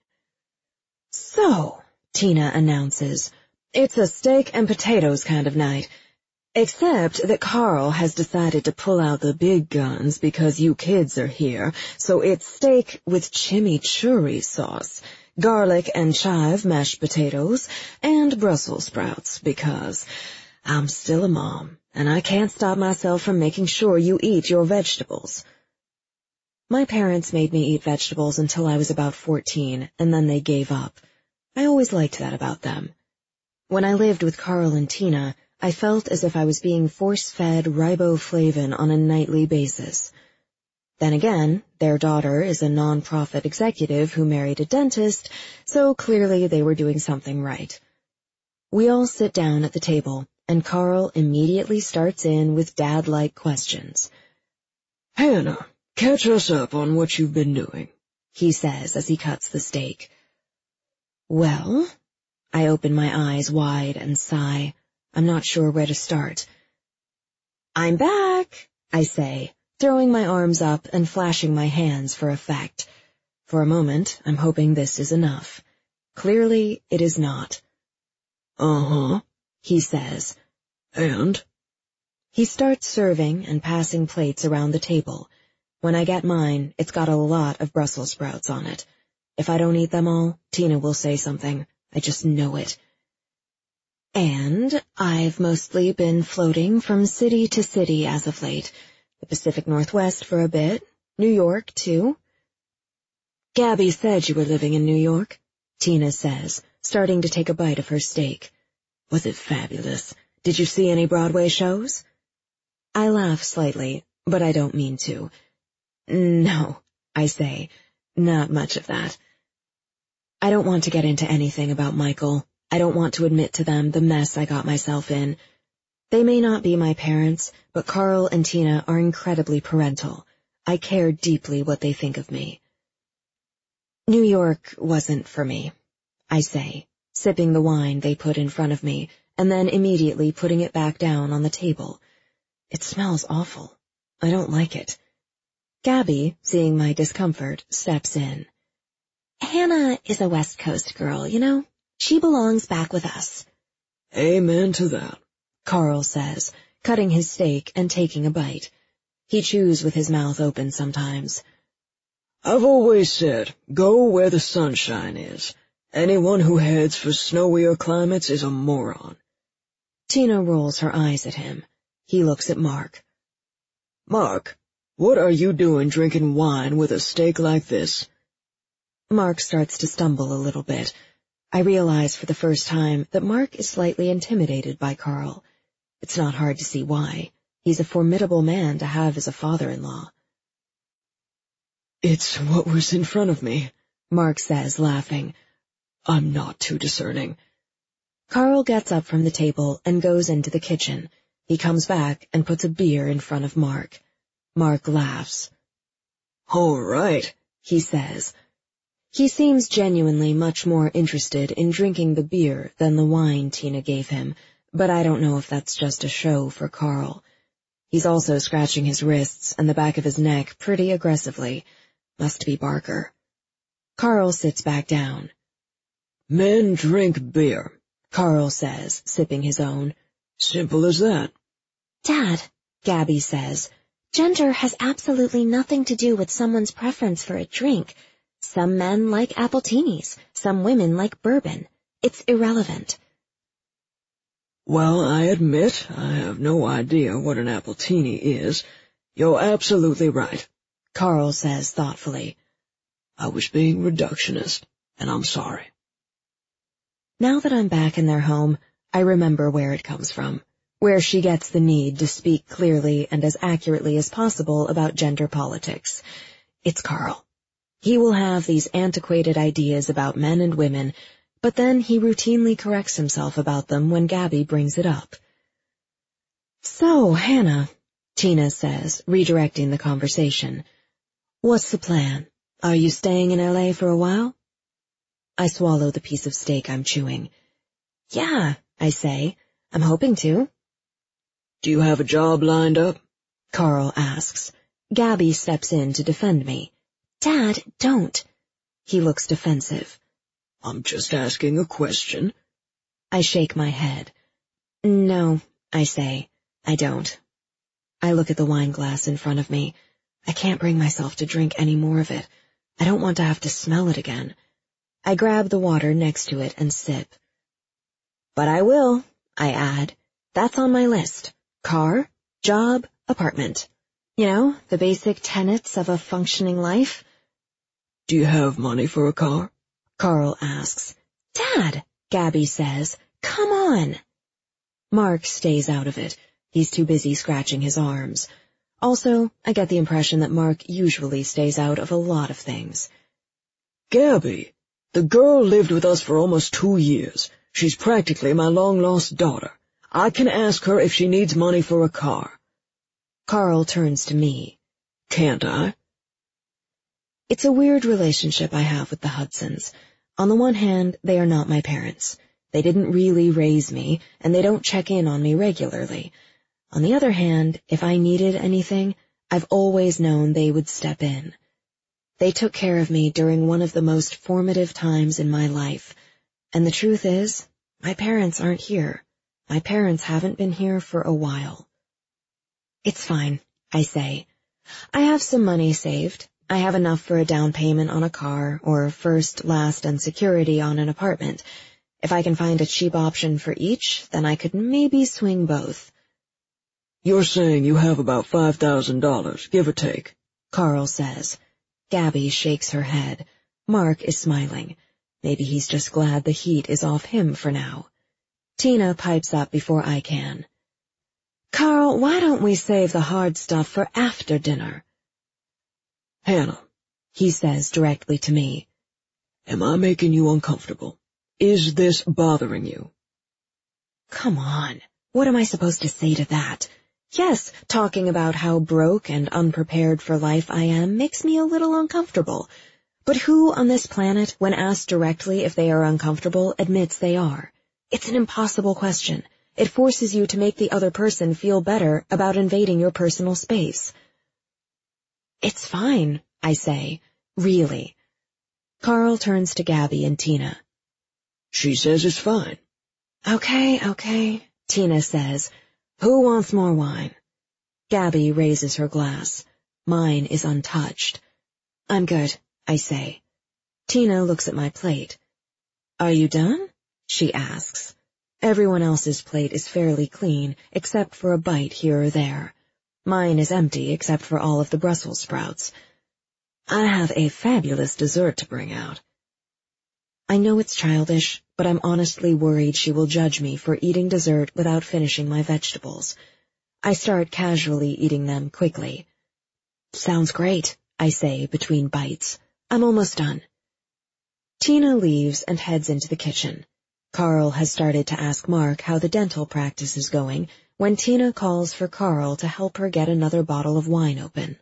So, Tina announces, it's a steak and potatoes kind of night. Except that Carl has decided to pull out the big guns because you kids are here, so it's steak with chimichurri sauce, garlic and chive mashed potatoes, and Brussels sprouts because I'm still a mom, and I can't stop myself from making sure you eat your vegetables. My parents made me eat vegetables until I was about fourteen, and then they gave up. I always liked that about them. When I lived with Carl and Tina, I felt as if I was being force-fed riboflavin on a nightly basis. Then again, their daughter is a non-profit executive who married a dentist, so clearly they were doing something right. We all sit down at the table, and Carl immediately starts in with dad-like questions. Hannah, catch us up on what you've been doing, he says as he cuts the steak. Well, I open my eyes wide and sigh. I'm not sure where to start. I'm back, I say, throwing my arms up and flashing my hands for effect. For a moment, I'm hoping this is enough. Clearly, it is not. Uh-huh, he says. And? He starts serving and passing plates around the table. When I get mine, it's got a lot of Brussels sprouts on it. If I don't eat them all, Tina will say something. I just know it. And I've mostly been floating from city to city as of late. The Pacific Northwest for a bit. New York, too. Gabby said you were living in New York, Tina says, starting to take a bite of her steak. Was it fabulous? Did you see any Broadway shows? I laugh slightly, but I don't mean to. No, I say, not much of that. I don't want to get into anything about Michael. I don't want to admit to them the mess I got myself in. They may not be my parents, but Carl and Tina are incredibly parental. I care deeply what they think of me. New York wasn't for me, I say, sipping the wine they put in front of me, and then immediately putting it back down on the table. It smells awful. I don't like it. Gabby, seeing my discomfort, steps in. Hannah is a West Coast girl, you know? She belongs back with us. Amen to that, Carl says, cutting his steak and taking a bite. He chews with his mouth open sometimes. I've always said, go where the sunshine is. Anyone who heads for snowier climates is a moron. Tina rolls her eyes at him. He looks at Mark. Mark, what are you doing drinking wine with a steak like this? Mark starts to stumble a little bit. I realize for the first time that Mark is slightly intimidated by Carl. It's not hard to see why. He's a formidable man to have as a father-in-law. It's what was in front of me, Mark says, laughing. I'm not too discerning. Carl gets up from the table and goes into the kitchen. He comes back and puts a beer in front of Mark. Mark laughs. All right, he says. He seems genuinely much more interested in drinking the beer than the wine Tina gave him, but I don't know if that's just a show for Carl. He's also scratching his wrists and the back of his neck pretty aggressively. Must be Barker. Carl sits back down. Men drink beer, Carl says, sipping his own. Simple as that. Dad, Gabby says, gender has absolutely nothing to do with someone's preference for a drink. Some men like appletinis, some women like bourbon. It's irrelevant. Well, I admit I have no idea what an appletini is. You're absolutely right, Carl says thoughtfully. I was being reductionist, and I'm sorry. Now that I'm back in their home, I remember where it comes from, where she gets the need to speak clearly and as accurately as possible about gender politics. It's Carl. He will have these antiquated ideas about men and women, but then he routinely corrects himself about them when Gabby brings it up. So, Hannah, Tina says, redirecting the conversation, what's the plan? Are you staying in L A for a while? I swallow the piece of steak I'm chewing. Yeah, I say. I'm hoping to. Do you have a job lined up? Carl asks. Gabby steps in to defend me. Dad, don't. He looks defensive. I'm just asking a question. I shake my head. No, I say. I don't. I look at the wine glass in front of me. I can't bring myself to drink any more of it. I don't want to have to smell it again. I grab the water next to it and sip. But I will, I add. That's on my list. Car, job, apartment. You know, the basic tenets of a functioning life. Do you have money for a car? Carl asks. Dad, Gabby says, come on. Mark stays out of it. He's too busy scratching his arms. Also, I get the impression that Mark usually stays out of a lot of things. Gabby, the girl lived with us for almost two years. She's practically my long-lost daughter. I can ask her if she needs money for a car. Carl turns to me. Can't I? It's a weird relationship I have with the Hudsons. On the one hand, they are not my parents. They didn't really raise me, and they don't check in on me regularly. On the other hand, if I needed anything, I've always known they would step in. They took care of me during one of the most formative times in my life. And the truth is, my parents aren't here. My parents haven't been here for a while. It's fine, I say. I have some money saved. I have enough for a down payment on a car, or first, last, and security on an apartment. If I can find a cheap option for each, then I could maybe swing both. You're saying you have about five thousand dollars, give or take, Carl says. Gabby shakes her head. Mark is smiling. Maybe he's just glad the heat is off him for now. Tina pipes up before I can. Carl, why don't we save the hard stuff for after dinner? Hannah, he says directly to me. Am I making you uncomfortable? Is this bothering you? Come on, what am I supposed to say to that? Yes, talking about how broke and unprepared for life I am makes me a little uncomfortable. But who on this planet, when asked directly if they are uncomfortable, admits they are? It's an impossible question. It forces you to make the other person feel better about invading your personal space. It's fine, I say. Really. Carl turns to Gabby and Tina. She says it's fine. Okay, okay, Tina says. Who wants more wine? Gabby raises her glass. Mine is untouched. I'm good, I say. Tina looks at my plate. Are you done? She asks. Everyone else's plate is fairly clean, except for a bite here or there. Mine is empty, except for all of the Brussels sprouts. I have a fabulous dessert to bring out. I know it's childish, but I'm honestly worried she will judge me for eating dessert without finishing my vegetables. I start casually eating them quickly. Sounds great, I say between bites. I'm almost done. Tina leaves and heads into the kitchen. Carl has started to ask Mark how the dental practice is going when Tina calls for Carl to help her get another bottle of wine open.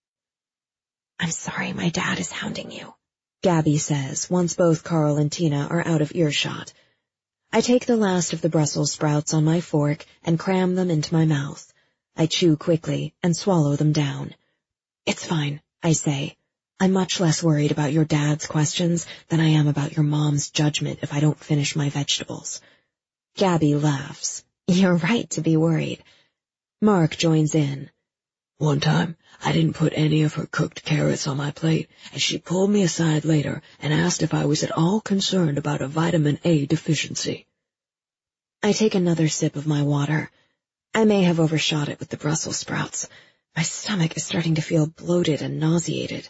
I'm sorry my dad is hounding you, Gabby says once both Carl and Tina are out of earshot. I take the last of the Brussels sprouts on my fork and cram them into my mouth. I chew quickly and swallow them down. It's fine, I say. I'm much less worried about your dad's questions than I am about your mom's judgment if I don't finish my vegetables. Gabby laughs. You're right to be worried. Mark joins in. One time, I didn't put any of her cooked carrots on my plate, and she pulled me aside later and asked if I was at all concerned about a vitamin A deficiency. I take another sip of my water. I may have overshot it with the Brussels sprouts. My stomach is starting to feel bloated and nauseated.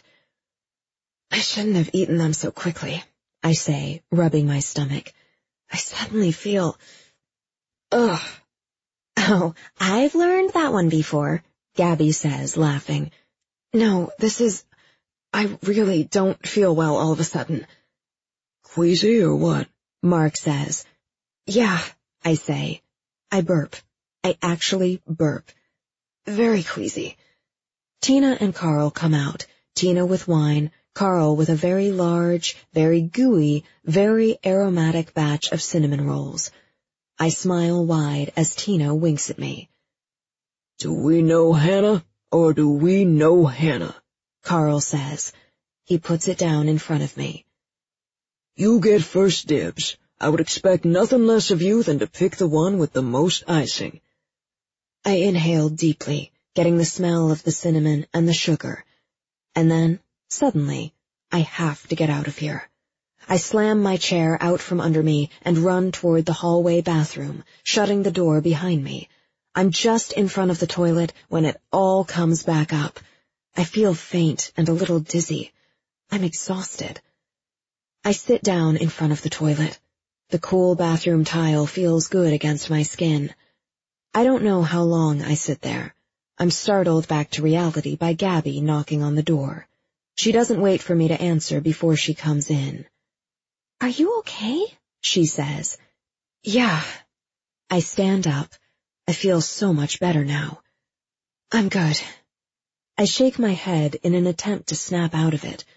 I shouldn't have eaten them so quickly, I say, rubbing my stomach. I suddenly feel... Ugh. Oh, I've learned that one before, Gabby says, laughing. No, this is... I really don't feel well all of a sudden. Queasy or what? Mark says. Yeah, I say. I burp. I actually burp. Very queasy. Tina and Carl come out, Tina with wine, Carl with a very large, very gooey, very aromatic batch of cinnamon rolls. I smile wide as Tina winks at me. Do we know Hannah, or do we know Hannah? Carl says. He puts it down in front of me. You get first dibs. I would expect nothing less of you than to pick the one with the most icing. I inhale deeply, getting the smell of the cinnamon and the sugar. And then, suddenly, I have to get out of here. I slam my chair out from under me and run toward the hallway bathroom, shutting the door behind me. I'm just in front of the toilet when it all comes back up. I feel faint and a little dizzy. I'm exhausted. I sit down in front of the toilet. The cool bathroom tile feels good against my skin. I don't know how long I sit there. I'm startled back to reality by Gabby knocking on the door. She doesn't wait for me to answer before she comes in. Are you okay? She says. Yeah. I stand up. I feel so much better now. I'm good. I shake my head in an attempt to snap out of it.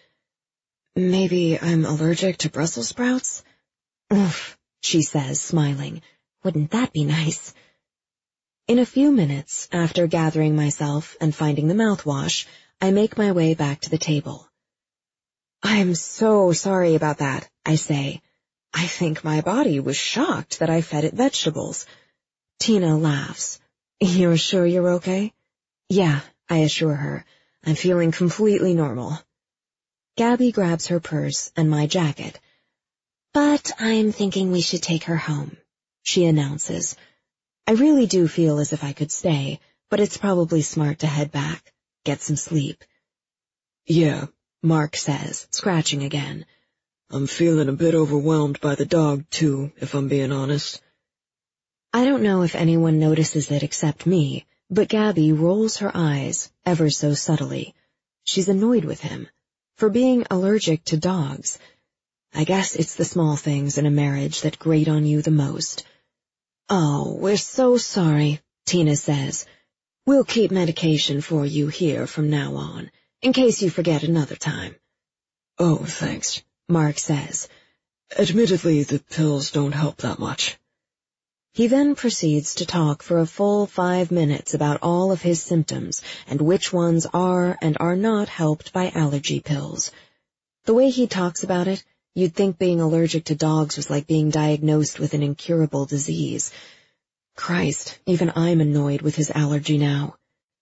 Maybe I'm allergic to Brussels sprouts? Oof, she says, smiling. Wouldn't that be nice? In a few minutes, after gathering myself and finding the mouthwash, I make my way back to the table. I'm so sorry about that, I say. I think my body was shocked that I fed it vegetables. Tina laughs. You're sure you're okay? Yeah, I assure her. I'm feeling completely normal. Gabby grabs her purse and my jacket. But I'm thinking we should take her home, she announces. I really do feel as if I could stay, but it's probably smart to head back, get some sleep. Yeah, Mark says, scratching again. I'm feeling a bit overwhelmed by the dog, too, if I'm being honest. I don't know if anyone notices it except me, but Gabby rolls her eyes, ever so subtly. She's annoyed with him, for being allergic to dogs. I guess it's the small things in a marriage that grate on you the most. Oh, we're so sorry, Tina says. We'll keep medication for you here from now on, in case you forget another time. Oh, thanks, Mark says. Admittedly, the pills don't help that much. He then proceeds to talk for a full five minutes about all of his symptoms and which ones are and are not helped by allergy pills. The way he talks about it, you'd think being allergic to dogs was like being diagnosed with an incurable disease. Christ, even I'm annoyed with his allergy now.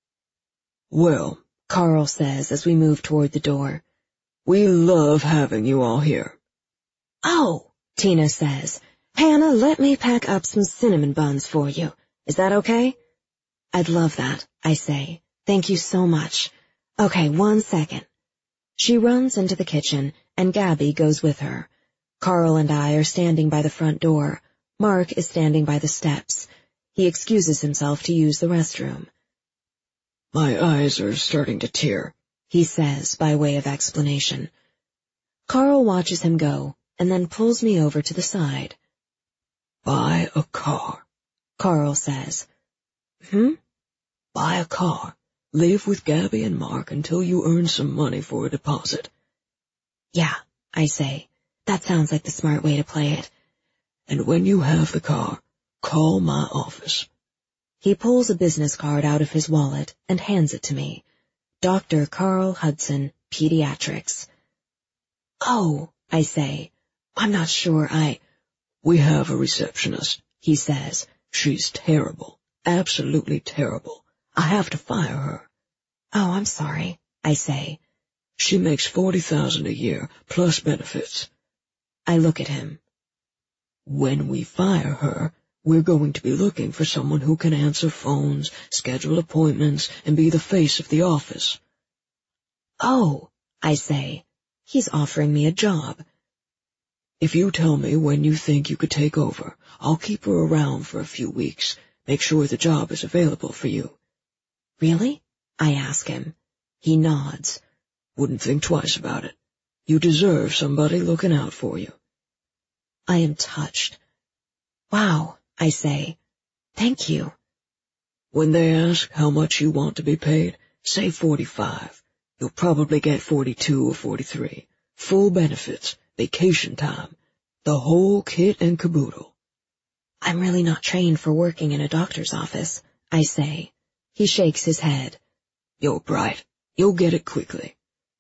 Well, Carl says as we move toward the door, we love having you all here. Oh, Tina says, Hannah, let me pack up some cinnamon buns for you. Is that okay? I'd love that, I say. Thank you so much. Okay, one second. She runs into the kitchen, and Gabby goes with her. Carl and I are standing by the front door. Mark is standing by the steps. He excuses himself to use the restroom. My eyes are starting to tear, he says by way of explanation. Carl watches him go, and then pulls me over to the side. Buy a car, Carl says. Hmm? Buy a car. Live with Gabby and Mark until you earn some money for a deposit. Yeah, I say. That sounds like the smart way to play it. And when you have the car, call my office. He pulls a business card out of his wallet and hands it to me. Doctor Carl Hudson, Pediatrics. Oh, I say. I'm not sure I... We have a receptionist, he says. She's terrible. Absolutely terrible. I have to fire her. Oh, I'm sorry, I say. She makes forty thousand dollars a year, plus benefits. I look at him. When we fire her, we're going to be looking for someone who can answer phones, schedule appointments, and be the face of the office. Oh, I say. He's offering me a job. If you tell me when you think you could take over, I'll keep her around for a few weeks. Make sure the job is available for you. Really? I ask him. He nods. Wouldn't think twice about it. You deserve somebody looking out for you. I am touched. Wow, I say. Thank you. When they ask how much you want to be paid, say forty-five. You'll probably get forty-two or forty-three. Full benefits, vacation time, the whole kit and caboodle. I'm really not trained for working in a doctor's office, I say. He shakes his head. You're bright. You'll get it quickly.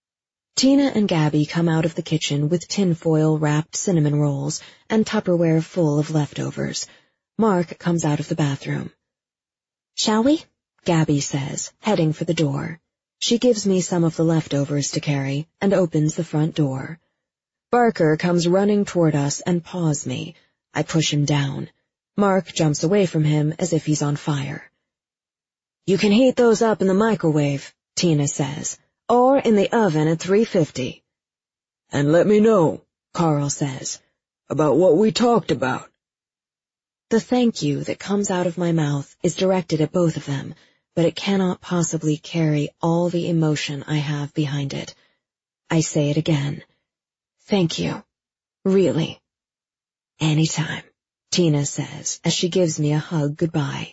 Tina and Gabby come out of the kitchen with tinfoil-wrapped cinnamon rolls and Tupperware full of leftovers. Mark comes out of the bathroom. Shall we? Gabby says, heading for the door. She gives me some of the leftovers to carry and opens the front door. Barker comes running toward us and paws me. I push him down. Mark jumps away from him as if he's on fire. You can heat those up in the microwave, Tina says, or in the oven at three fifty. And let me know, Carl says, about what we talked about. The thank you that comes out of my mouth is directed at both of them, but it cannot possibly carry all the emotion I have behind it. I say it again. Thank you. Really. Anytime, Tina says as she gives me a hug goodbye.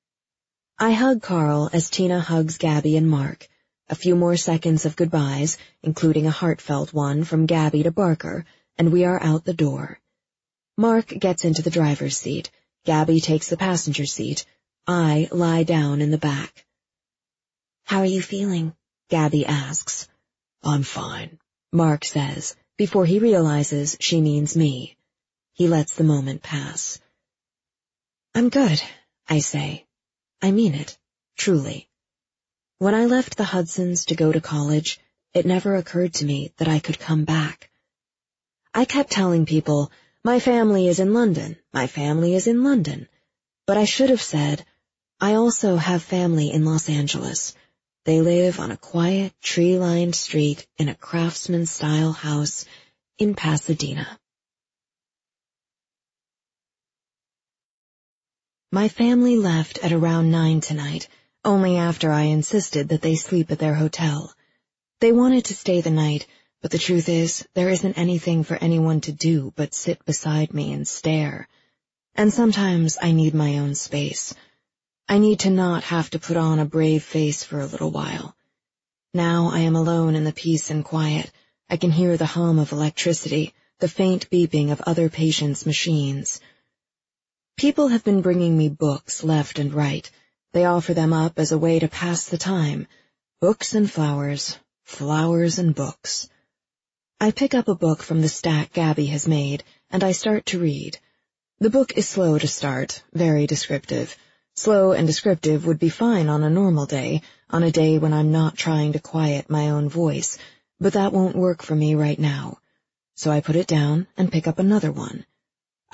I hug Carl as Tina hugs Gabby and Mark. A few more seconds of goodbyes, including a heartfelt one from Gabby to Barker, and we are out the door. Mark gets into the driver's seat. Gabby takes the passenger seat. I lie down in the back. How are you feeling? Gabby asks. I'm fine, Mark says, before he realizes she means me. He lets the moment pass. I'm good, I say. I mean it, truly. When I left the Hudsons to go to college, it never occurred to me that I could come back. I kept telling people, my family is in London, my family is in London. But I should have said, I also have family in Los Angeles. They live on a quiet, tree-lined street in a craftsman-style house in Pasadena. My family left at around nine tonight, only after I insisted that they sleep at their hotel. They wanted to stay the night, but the truth is, there isn't anything for anyone to do but sit beside me and stare. And sometimes I need my own space. I need to not have to put on a brave face for a little while. Now I am alone in the peace and quiet. I can hear the hum of electricity, the faint beeping of other patients' machines. People have been bringing me books left and right. They offer them up as a way to pass the time. Books and flowers, flowers and books. I pick up a book from the stack Gabby has made, and I start to read. The book is slow to start, very descriptive. Slow and descriptive would be fine on a normal day, on a day when I'm not trying to quiet my own voice, but that won't work for me right now. So I put it down and pick up another one.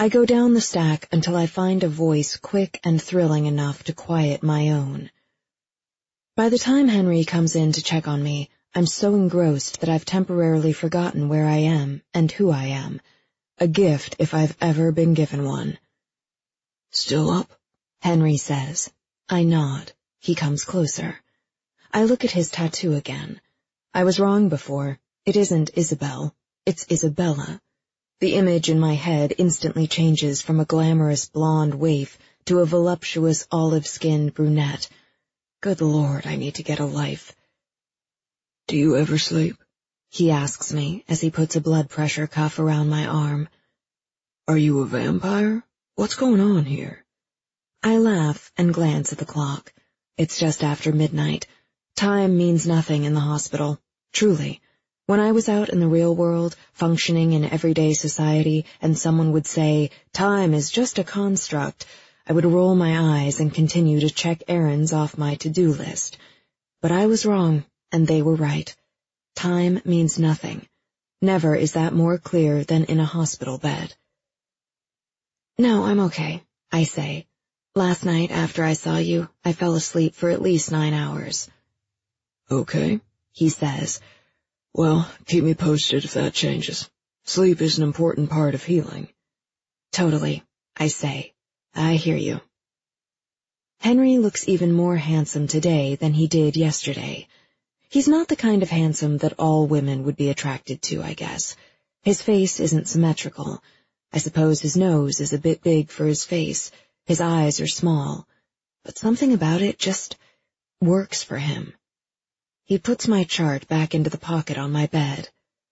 I go down the stack until I find a voice quick and thrilling enough to quiet my own. By the time Henry comes in to check on me, I'm so engrossed that I've temporarily forgotten where I am and who I am. A gift if I've ever been given one. Still up? Henry says. I nod. He comes closer. I look at his tattoo again. I was wrong before. It isn't Isabel. It's Isabella. The image in my head instantly changes from a glamorous blonde waif to a voluptuous olive-skinned brunette. Good Lord, I need to get a life. Do you ever sleep? He asks me as he puts a blood pressure cuff around my arm. Are you a vampire? What's going on here? I laugh and glance at the clock. It's just after midnight. Time means nothing in the hospital. Truly. When I was out in the real world, functioning in everyday society, and someone would say, time is just a construct, I would roll my eyes and continue to check errands off my to-do list. But I was wrong, and they were right. Time means nothing. Never is that more clear than in a hospital bed. No, I'm okay, I say. Last night, after I saw you, I fell asleep for at least nine hours. Okay, he says. Well, keep me posted if that changes. Sleep is an important part of healing. Totally, I say. I hear you. Henry looks even more handsome today than he did yesterday. He's not the kind of handsome that all women would be attracted to, I guess. His face isn't symmetrical. I suppose his nose is a bit big for his face. His eyes are small. But something about it just works for him. He puts my chart back into the pocket on my bed.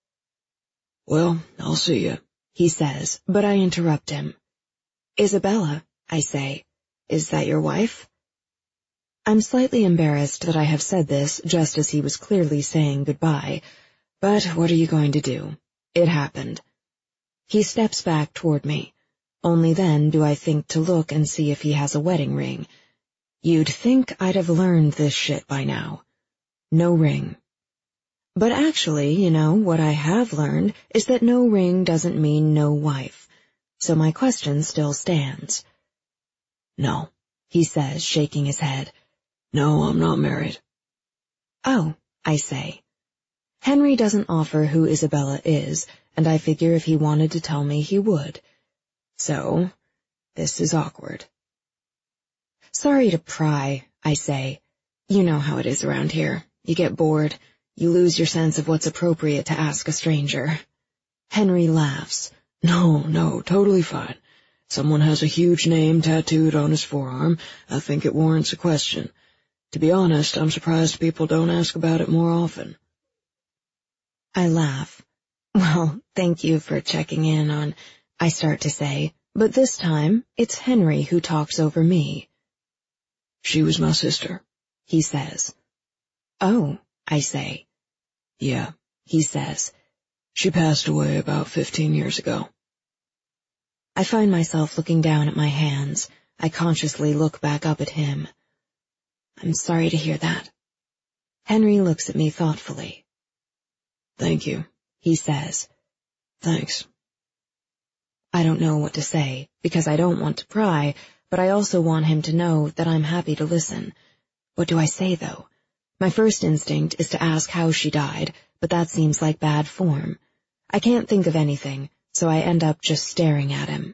Well, I'll see you, he says, but I interrupt him. Isabella, I say, is that your wife? I'm slightly embarrassed that I have said this just as he was clearly saying goodbye, but what are you going to do? It happened. He steps back toward me. Only then do I think to look and see if he has a wedding ring. You'd think I'd have learned this shit by now. No ring. But actually, you know, what I have learned is that no ring doesn't mean no wife. So my question still stands. No, he says, shaking his head. No, I'm not married. Oh, I say. Henry doesn't offer who Isabella is, and I figure if he wanted to tell me, he would. So, this is awkward. Sorry to pry, I say. You know how it is around here. You get bored. You lose your sense of what's appropriate to ask a stranger. Henry laughs. No, no, totally fine. Someone has a huge name tattooed on his forearm. I think it warrants a question. To be honest, I'm surprised people don't ask about it more often. I laugh. Well, thank you for checking in on, I start to say, but this time it's Henry who talks over me. She was my sister, he says. Oh, I say. Yeah, he says. She passed away about fifteen years ago. I find myself looking down at my hands. I consciously look back up at him. I'm sorry to hear that. Henry looks at me thoughtfully. Thank you, he says. Thanks. I don't know what to say, because I don't want to pry, but I also want him to know that I'm happy to listen. What do I say, though? My first instinct is to ask how she died, but that seems like bad form. I can't think of anything, so I end up just staring at him.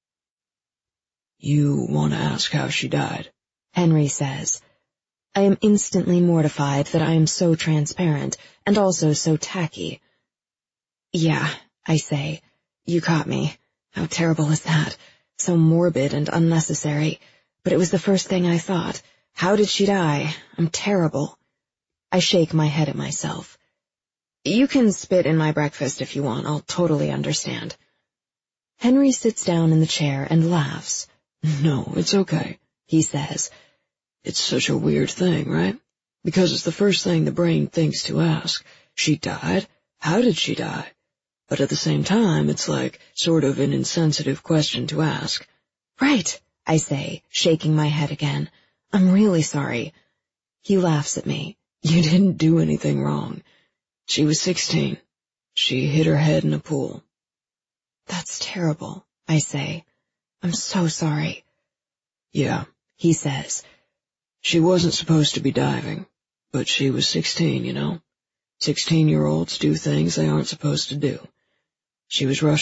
You want to ask how she died? Henry says. I am instantly mortified that I am so transparent, and also so tacky. Yeah, I say. You caught me. How terrible is that? So morbid and unnecessary. But it was the first thing I thought. How did she die? I'm terrible. I shake my head at myself. You can spit in my breakfast if you want. I'll totally understand. Henry sits down in the chair and laughs. No, it's okay, he says. It's such a weird thing, right? Because it's the first thing the brain thinks to ask. She died? How did she die? But at the same time, it's like sort of an insensitive question to ask. Right, I say, shaking my head again. I'm really sorry. He laughs at me. You didn't do anything wrong. She was sixteen. She hit her head in a pool. That's terrible, I say. I'm so sorry. Yeah, he says. She wasn't supposed to be diving, but she was sixteen, you know. Sixteen-year-olds do things they aren't supposed to do. She was rushing